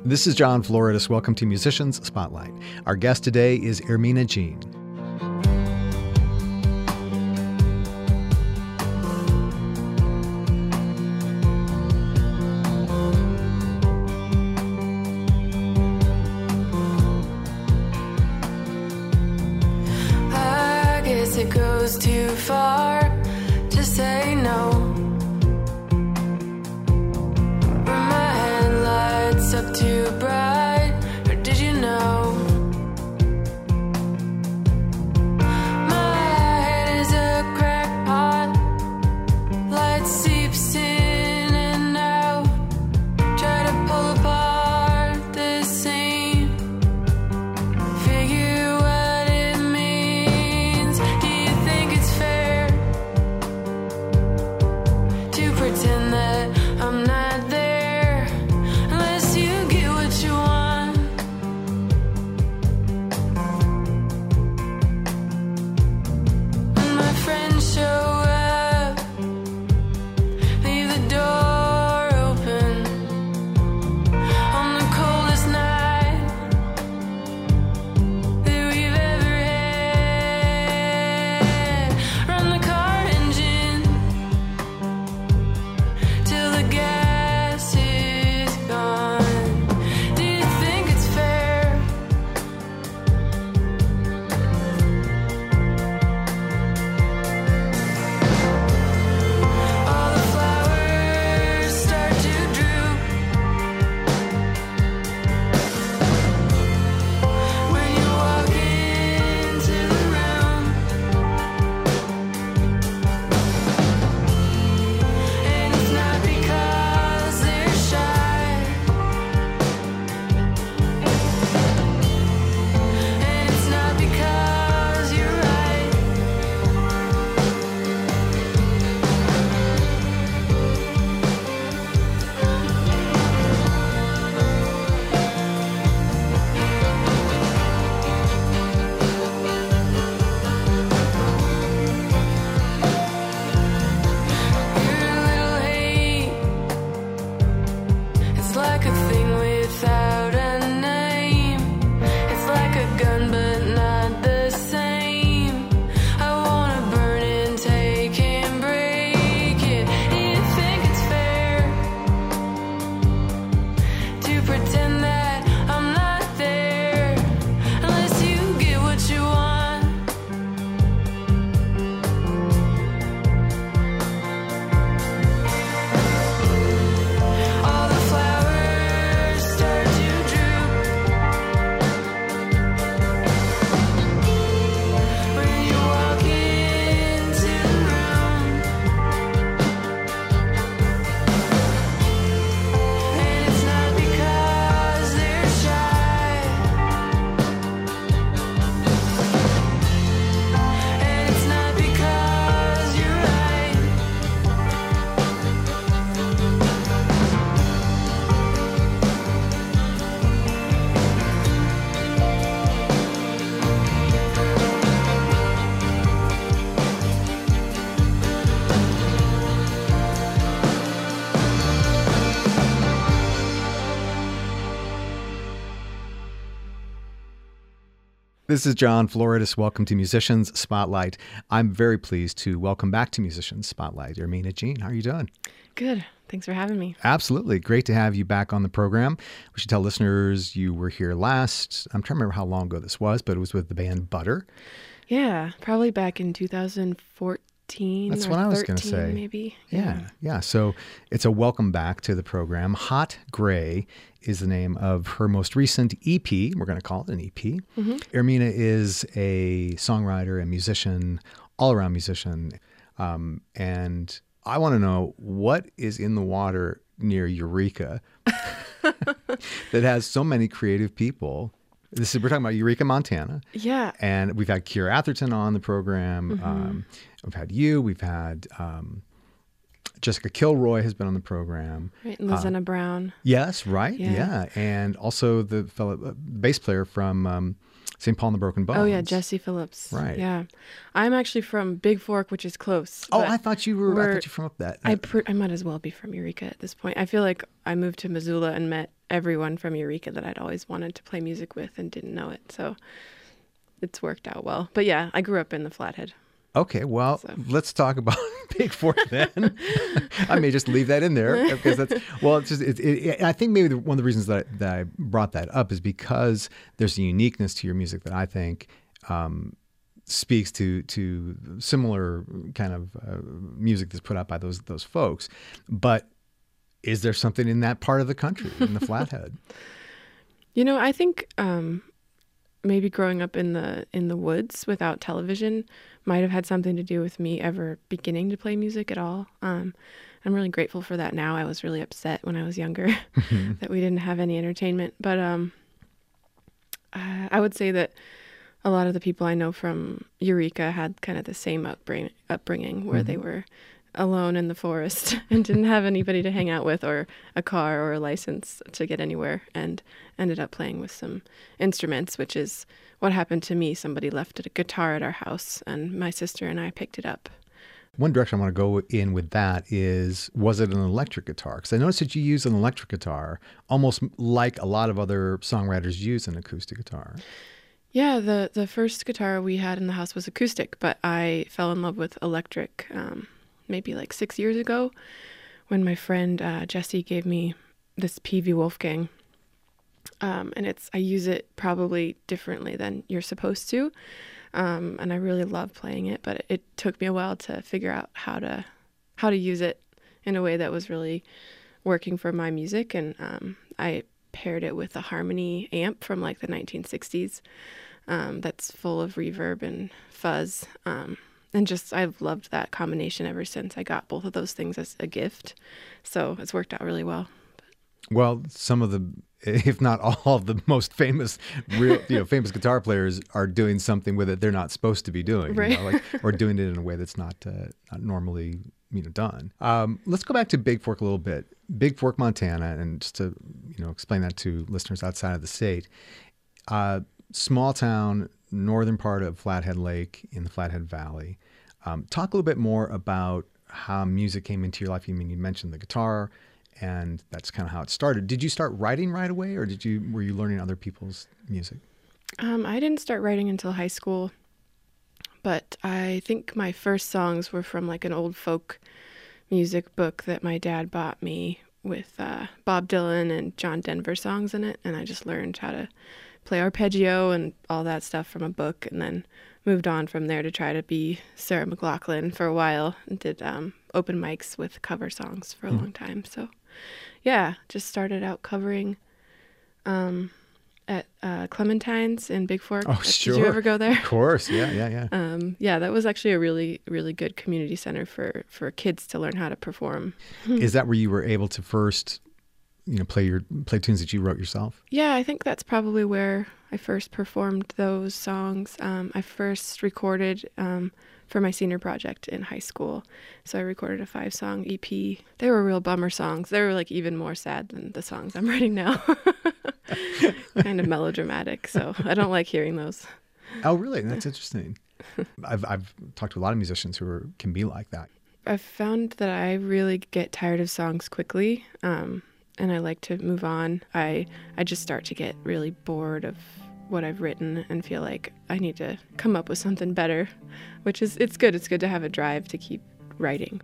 This is John Floridis. Welcome to Musicians Spotlight. Our guest today is Ermina Jean. I guess it goes too far to say no. Up too bright, or did you know? My head is a crackpot, light seeps in and out. Try to pull apart the scene, figure what it means. Do you think it's fair to pretend that I'm not there? This is John Floridis. Welcome to Musicians Spotlight. I'm very pleased to welcome back to Musicians Spotlight Ermina Jean. How are you doing? Good. Thanks for having me. Absolutely. Great to have you back on the program. We should tell listeners you were here last. I'm trying to remember how long ago this was, but it was with the band Butter. Yeah, probably back in 2014. That's or what I was going to 13, say. Maybe. Yeah. So it's a welcome back to the program. Hot Gray is the name of her most recent EP. We're going to call it an EP. Mm-hmm. Ermina is a songwriter and musician, all-around musician. And I want to know what is in the water near Eureka that has so many creative people. We're talking about Eureka, Montana. Yeah. And we've had Kiera Atherton on the program. Mm-hmm. We've had you. We've had Jessica Kilroy has been on the program. Right, and Lizenna Brown. Yes, right. Yeah. And also the fellow bass player from St. Paul and the Broken Bones. Oh yeah, Jesse Phillips. Right. Yeah, I'm actually from Big Fork, which is close. Oh, but I thought you were. I we're- thought you were from up that. I might as well be from Eureka at this point. I feel like I moved to Missoula and met everyone from Eureka that I'd always wanted to play music with and didn't know it. So it's worked out well. But yeah, I grew up in the Flathead. Okay, well, So. let's talk about Big Fork then. I may just leave that in there because that's well. It's just. I think maybe one of the reasons that I brought that up is because there's a uniqueness to your music that I think speaks to similar kind of music that's put out by those folks. But is there something in that part of the country, in the Flathead? I think maybe growing up in the woods without television might have had something to do with me ever beginning to play music at all. I'm really grateful for that now. I was really upset when I was younger that we didn't have any entertainment. But I would say that a lot of the people I know from Eureka had kind of the same upbringing where they were alone in the forest and didn't have anybody to hang out with or a car or a license to get anywhere, and ended up playing with some instruments, which is what happened to me. Somebody left a guitar at our house and my sister and I picked it up. One direction I want to go in with that is, was it an electric guitar? Because I noticed that you use an electric guitar almost like a lot of other songwriters use an acoustic guitar. Yeah, the first guitar we had in the house was acoustic, but I fell in love with electric maybe like 6 years ago when my friend Jesse gave me this PV Wolfgang. And I use it probably differently than you're supposed to. And I really love playing it, but it took me a while to figure out how to use it in a way that was really working for my music. And I paired it with a Harmony amp from like the 1960s that's full of reverb and fuzz. And just, I've loved that combination ever since I got both of those things as a gift. So it's worked out really well. Well, some of the, if not all of the most famous, famous guitar players are doing something with it they're not supposed to be doing, Right. or doing it in a way that's not normally done. Let's go back to Big Fork a little bit. Big Fork, Montana, and just to explain that to listeners outside of the state. Small town, northern part of Flathead Lake in the Flathead Valley. Talk a little bit more about how music came into your life. You mentioned the guitar, and that's kind of how it started. Did you start writing right away, or were you learning other people's music? I didn't start writing until high school, but I think my first songs were from like an old folk music book that my dad bought me with Bob Dylan and John Denver songs in it, and I just learned how to play arpeggio and all that stuff from a book, and then moved on from there to try to be Sarah McLachlan for a while, and did open mics with cover songs for a long time. So yeah, just started out covering at Clementine's in Big Fork. Oh, sure. Did you ever go there? Of course, yeah. Yeah, that was actually a really, really good community center for kids to learn how to perform. Is that where you were able to first, play tunes that you wrote yourself? Yeah, I think that's probably where I first performed those songs. I first recorded for my senior project in high school. So I recorded a 5-song EP. They were real bummer songs. They were like even more sad than the songs I'm writing now. Kind of melodramatic. So I don't like hearing those. Oh, really? That's interesting. I've talked to a lot of musicians who can be like that. I've found that I really get tired of songs quickly. And I like to move on. I just start to get really bored of what I've written and feel like I need to come up with something better, which is, it's good. It's good to have a drive to keep writing.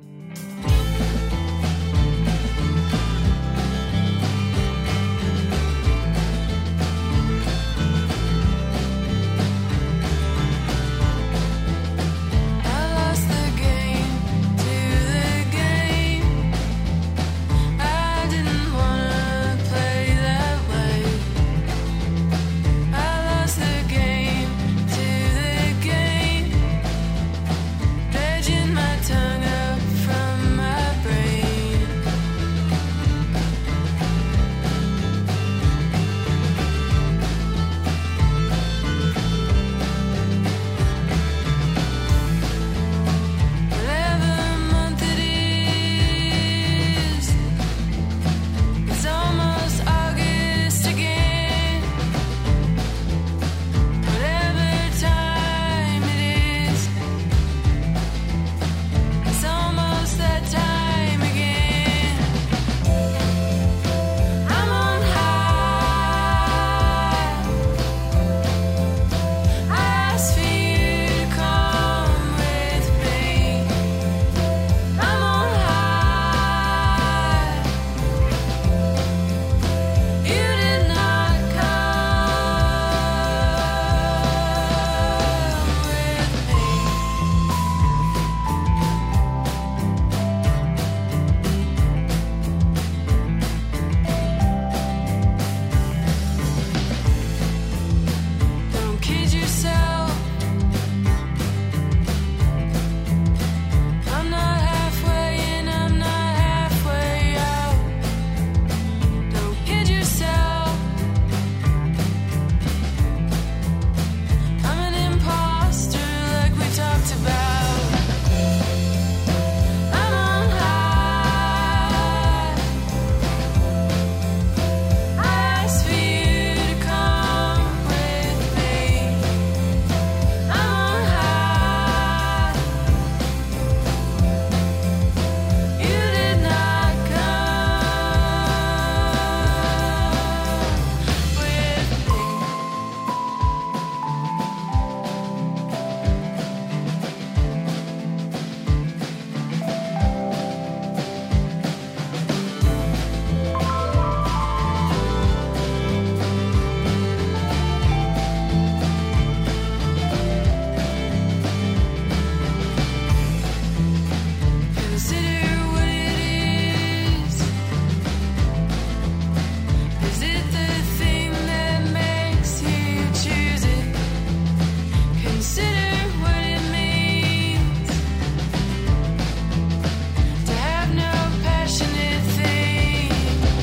From yourself. I'm not halfway in, I'm not halfway out. Don't kid yourself. I'm an imposter like we talked about. I'm on high. I asked for you to come with me. I'm on high. You did not come with me. Consider what it is. Is it the thing that makes you choose it? Consider what it means to have no passionate thing.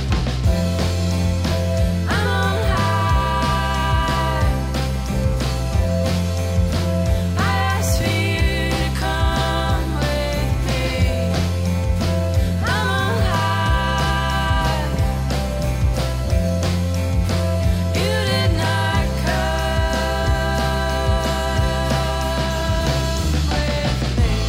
I'm on high. I asked for you to come with me. I'm on high. You did not come with me.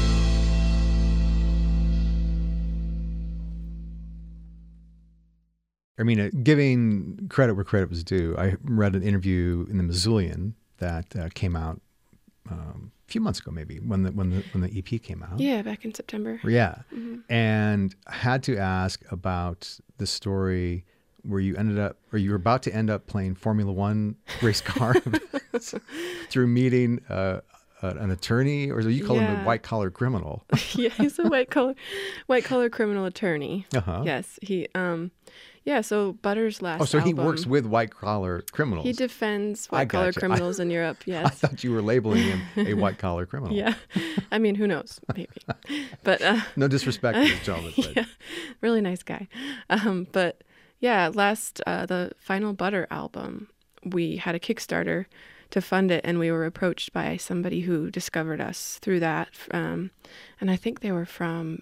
Ermina, giving credit where credit was due, I read an interview in the Missoulian that came out a few months ago, maybe when the EP came out. Yeah, back in September. Yeah. Mm-hmm. And I had to ask about the story where you ended up, or you were about to end up playing Formula One race car events through meeting an attorney, or you call him a Yeah. white collar criminal. Yeah, he's a white collar criminal attorney. Uh-huh. Yes, he yeah, so Butter's last Oh, so he album, works with white collar criminals. he defends I white collar gotcha. criminals in Europe. I Yes. thought you were labeling him a white collar criminal. Yeah. I mean, who knows? Maybe. But No disrespect to this gentleman, but yeah, really nice guy. But yeah, the final Butter album, we had a Kickstarter to fund it, and we were approached by somebody who discovered us through that. And I think they were from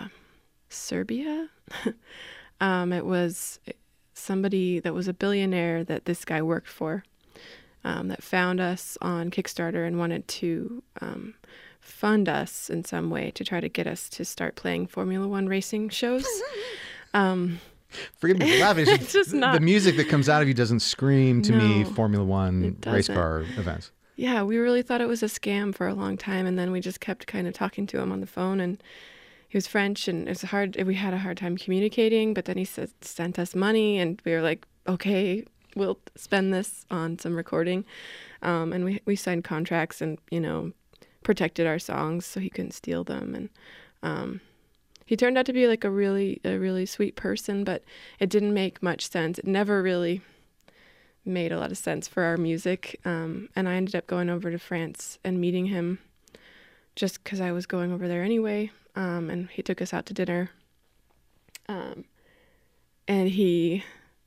Serbia. It was somebody that was a billionaire that this guy worked for, that found us on Kickstarter and wanted to fund us in some way to try to get us to start playing Formula One racing shows. forgive me for laughing. It's just not- The music that comes out of you doesn't scream to me No, Formula One it race doesn't. car events. Yeah, we really thought it was a scam for a long time, and then we just kept kind of talking to him on the phone, and he was French, and it's hard. We had a hard time communicating, but then he sent us money, and we were like, okay, we'll spend this on some recording, and we signed contracts and protected our songs so he couldn't steal them, and he turned out to be like a really sweet person, but it didn't make much sense. It never really made a lot of sense for our music, and I ended up going over to France and meeting him just because I was going over there anyway, and he took us out to dinner, and he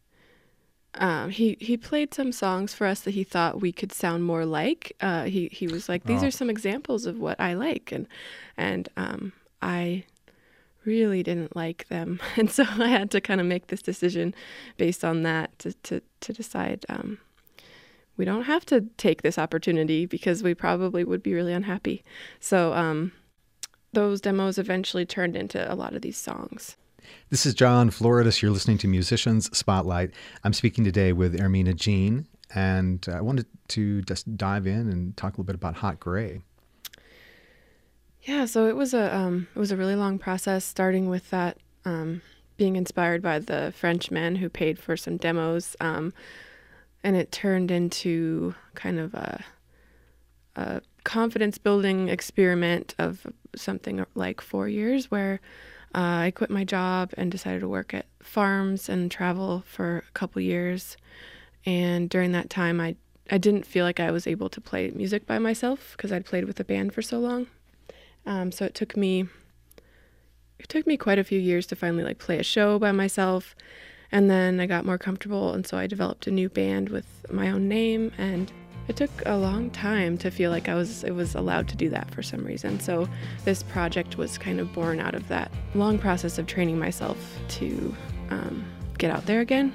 played some songs for us that he thought we could sound more like. He was like, these Oh. are some examples of what I like, and I really didn't like them, and so I had to kind of make this decision based on that to decide we don't have to take this opportunity because we probably would be really unhappy. So those demos eventually turned into a lot of these songs. This is John Floridis. You're listening to Musicians Spotlight. I'm speaking today with Ermina Jean, and I wanted to just dive in and talk a little bit about Hot Gray. Yeah, so it was a really long process, starting with that being inspired by the Frenchman who paid for some demos, and it turned into kind of a confidence-building experiment of something like 4 years, where I quit my job and decided to work at farms and travel for a couple years. And during that time, I I didn't feel like I was able to play music by myself because I'd played with a band for so long. So it took me quite a few years to finally like play a show by myself. And then I got more comfortable, and so I developed a new band with my own name, and it took a long time to feel like it was allowed to do that for some reason. So this project was kind of born out of that long process of training myself to get out there again.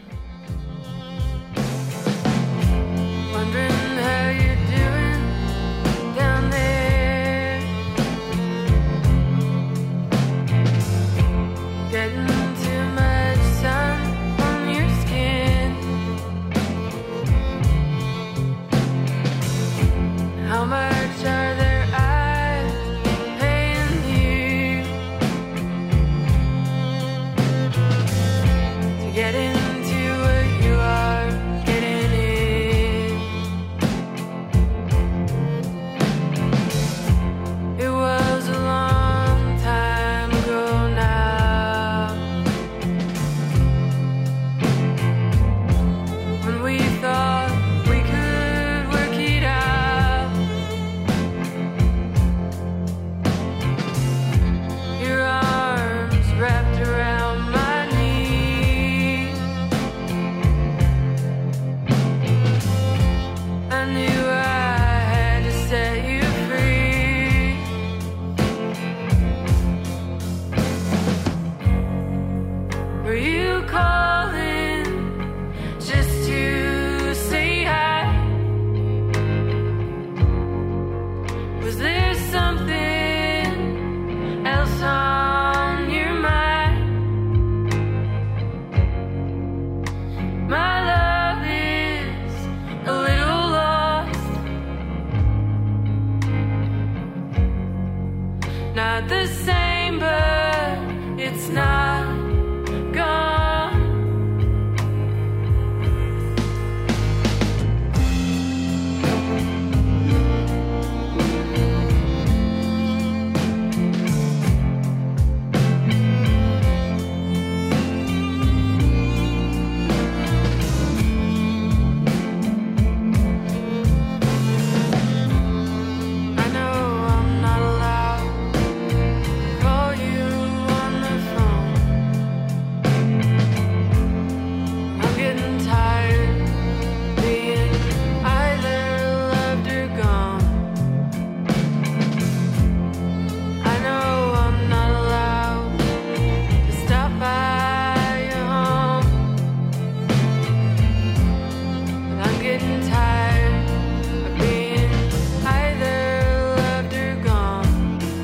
Wondering how you're doing down there. Getting too much sun on your skin. How much are their eyes paying you to get into what you are getting in? It was a long time ago now, when we thought we could work it out. Your arms wrapped around my knees. I knew I had to set you free. Were you calling just to say hi? Was there something else on your mind? My love is a little lost, not the same, but it's not gone. I know I'm not allowed to call you on the phone. I'm getting tired being either loved or gone. I know I'm not allowed to stop by your home, but I'm getting tired of being either loved or gone.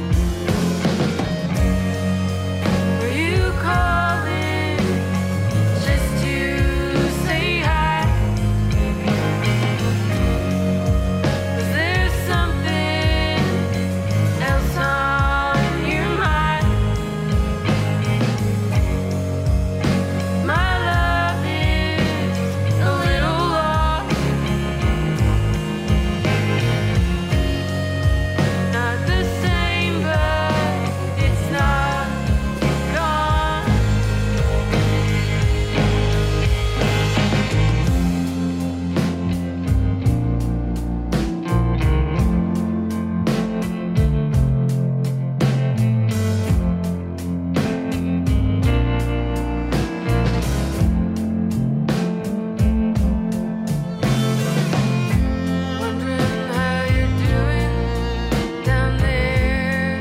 Were you calling just to say hi? Was there something else on your mind? My love is a little lost, not the same, but it's not gone. Wondering how you're doing down there.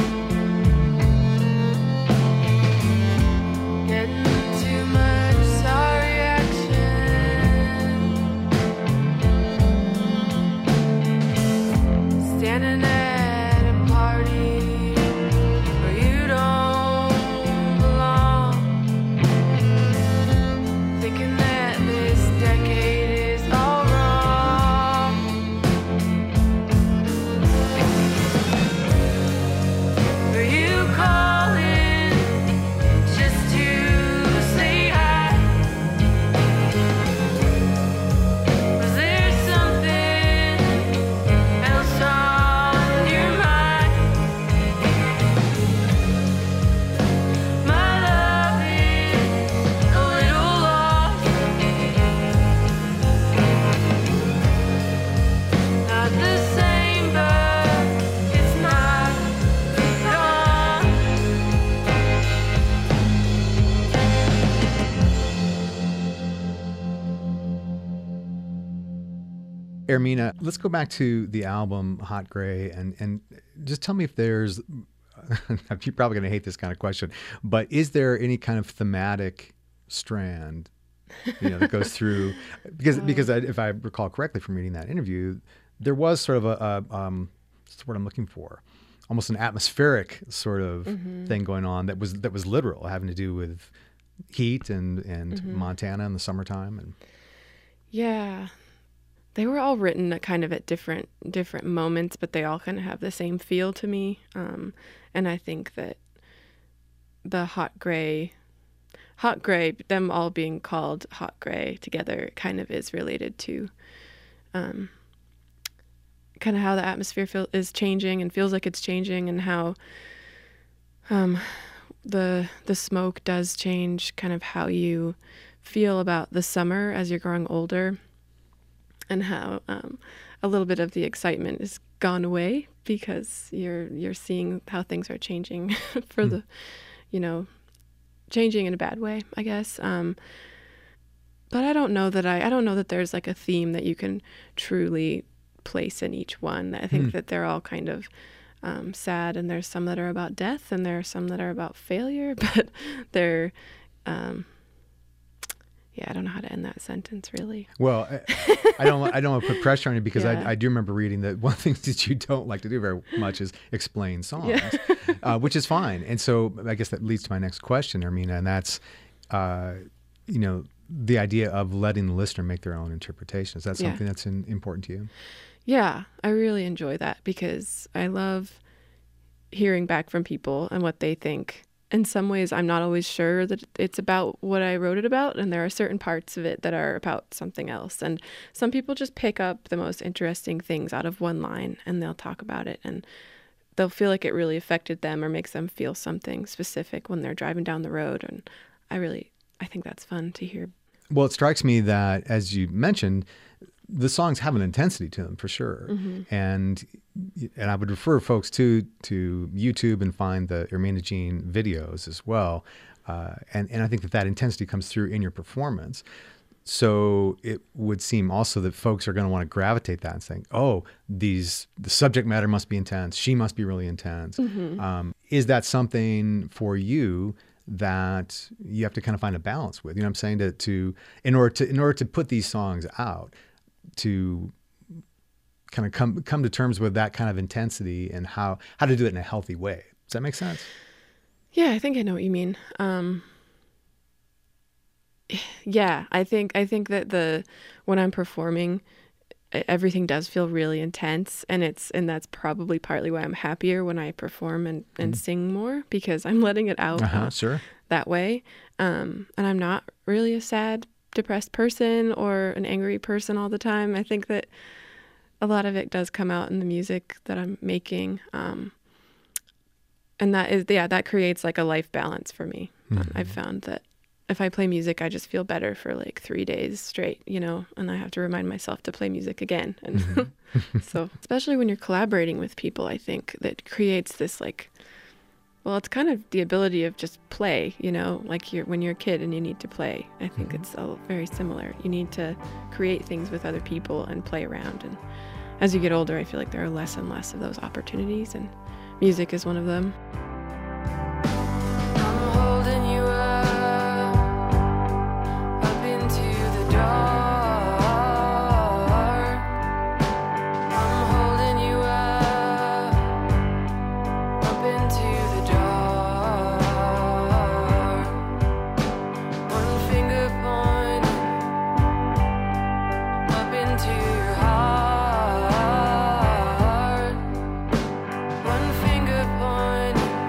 Getting too much sorry action. Standing at a party where you don't belong. Thinking that this decade is all wrong. Were you calling just to say hi? Was there something else on Ermina, let's go back to the album Hot Gray and just tell me if there's, you're probably going to hate this kind of question, but is there any kind of thematic strand, that goes through, because if I recall correctly from reading that interview, there was sort of what's the word I'm looking for? Almost an atmospheric sort of thing going on that was literal, having to do with heat and Montana in the summertime. And Yeah. They were all written kind of at different moments, but they all kind of have the same feel to me. And I think that the Hot Gray, them all being called Hot Gray together kind of is related to kind of how the atmosphere is changing and feels like it's changing, and how the smoke does change kind of how you feel about the summer as you're growing older, and how a little bit of the excitement is gone away because you're seeing how things are changing for the, changing in a bad way, I guess. But I don't know that there's like a theme that you can truly place in each one. I think that they're all kind of sad, and there's some that are about death, and there are some that are about failure, but they're I don't know how to end that sentence, really. Well, I don't want to put pressure on you, because Yeah. I do remember reading that one of the things that you don't like to do very much is explain songs, which is fine. And so I guess that leads to my next question, Ermina, and that's, the idea of letting the listener make their own interpretation. Is that something that's important to you? Yeah, I really enjoy that, because I love hearing back from people and what they think. In some ways, I'm not always sure that it's about what I wrote it about, and there are certain parts of it that are about something else. And some people just pick up the most interesting things out of one line, and they'll talk about it, and they'll feel like it really affected them or makes them feel something specific when they're driving down the road. And I think that's fun to hear. Well, it strikes me that, as you mentioned, the songs have an intensity to them for sure. And I would refer folks to YouTube and find the Ermina Jean videos as well. And I think that intensity comes through in your performance. So it would seem also that folks are going to want to gravitate that and saying, oh, the subject matter must be intense. She must be really intense. Is that something for you that you have to kind of find a balance with? You know what I'm saying? To in order to put these songs out, to kind of come to terms with that kind of intensity and how to do it in a healthy way. Does that make sense? Yeah, I think I know what you mean. Yeah, I think that when I'm performing, everything does feel really intense, and that's probably partly why I'm happier when I perform and sing more, because I'm letting it out Sure. that way. And I'm not really a sad, depressed person or an angry person all the time. I think that a lot of it does come out in the music that I'm making. And that creates like a life balance for me. I've found that if I play music, I just feel better for like 3 days straight, and I have to remind myself to play music again. And so, especially when you're collaborating with people, I think that creates this it's kind of the ability of just play, like when you're a kid and you need to play. I think it's all very similar. You need to create things with other people and play around. And as you get older, I feel like there are less and less of those opportunities, and music is one of them. I'm holding you up into the dark. I'm holding you up into the dark. One finger pointing up into your heart. One finger pointing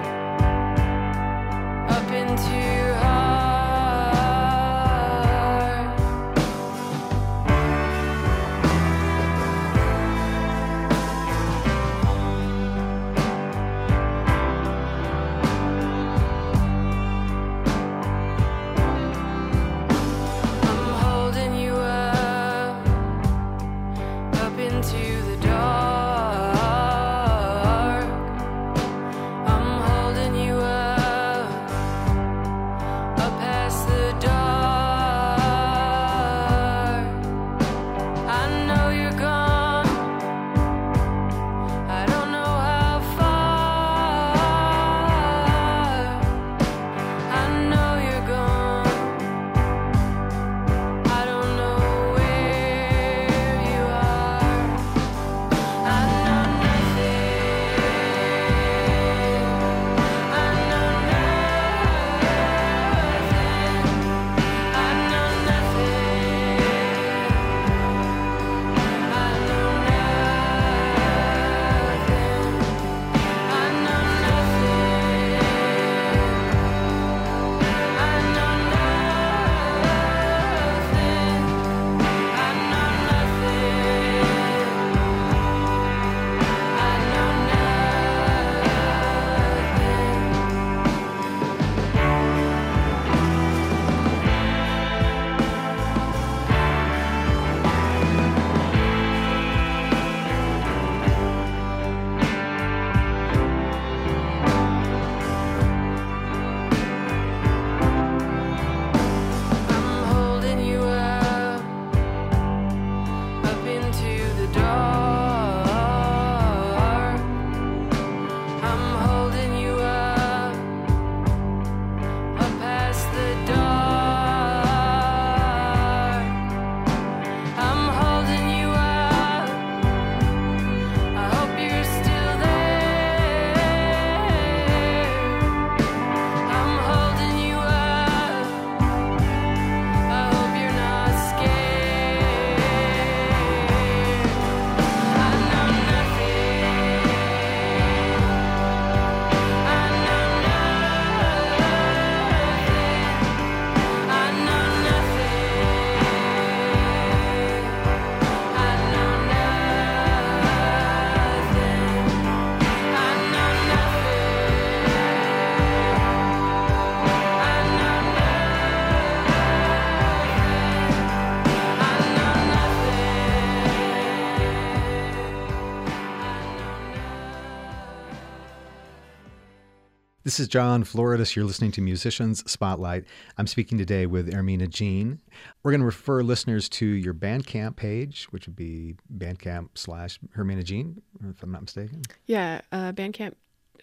This is John Floridis. You're listening to Musicians Spotlight. I'm speaking today with Ermina Jean. We're going to refer listeners to your Bandcamp page, which would be Bandcamp/Ermina Jean, if I'm not mistaken. Yeah, Bandcamp.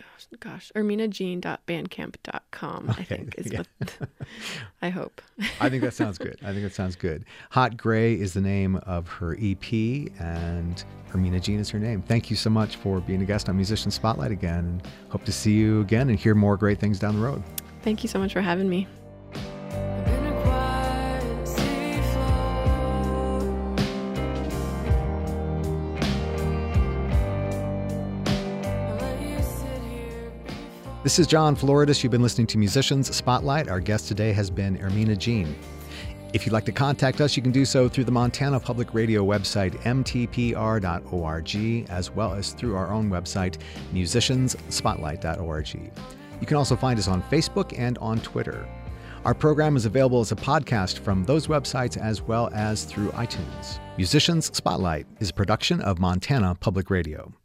ErminaJean.bandcamp.com, I think is what I hope. I think that sounds good. Hot Gray is the name of her EP, and Ermina Jean is her name. Thank you so much for being a guest on Musician Spotlight again, and hope to see you again and hear more great things down the road. Thank you so much for having me. In a quiet sea floor, I let you sit here before. This is John Floridis. You've been listening to Musicians Spotlight. Our guest today has been Ermina Jean. If you'd like to contact us, you can do so through the Montana Public Radio website, mtpr.org, as well as through our own website, musiciansspotlight.org. You can also find us on Facebook and on Twitter. Our program is available as a podcast from those websites as well as through iTunes. Musicians Spotlight is a production of Montana Public Radio.